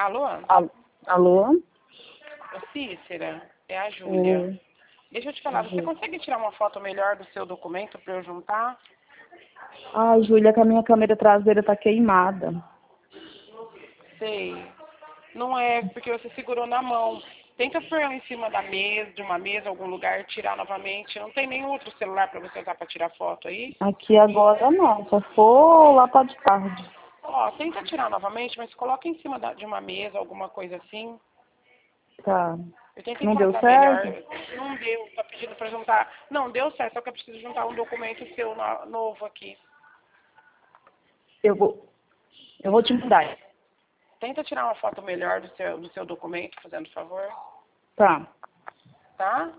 Alô? Alô? Ô, Cícera, é a Júlia. Deixa eu te falar, você Júlia. consegue tirar uma foto melhor do seu documento para eu juntar? Ai, Júlia, que a minha câmera traseira tá queimada. Sei. Não é porque você segurou na mão. Tenta pôr ela em cima da mesa, de uma mesa, algum lugar, tirar novamente. Não tem nenhum outro celular para você usar para tirar foto aí? Aqui agora não, só for lá pra de tarde. Ó, tenta tirar novamente, mas coloca em cima de uma mesa, alguma coisa assim. Tá. Eu tento Não deu enquadrar melhor. certo? Não deu, tá pedindo para juntar. Não, deu certo, só que eu preciso juntar um documento seu novo aqui. Eu vou te mudar. Tenta tirar uma foto melhor do seu documento, fazendo favor. Tá. Tá?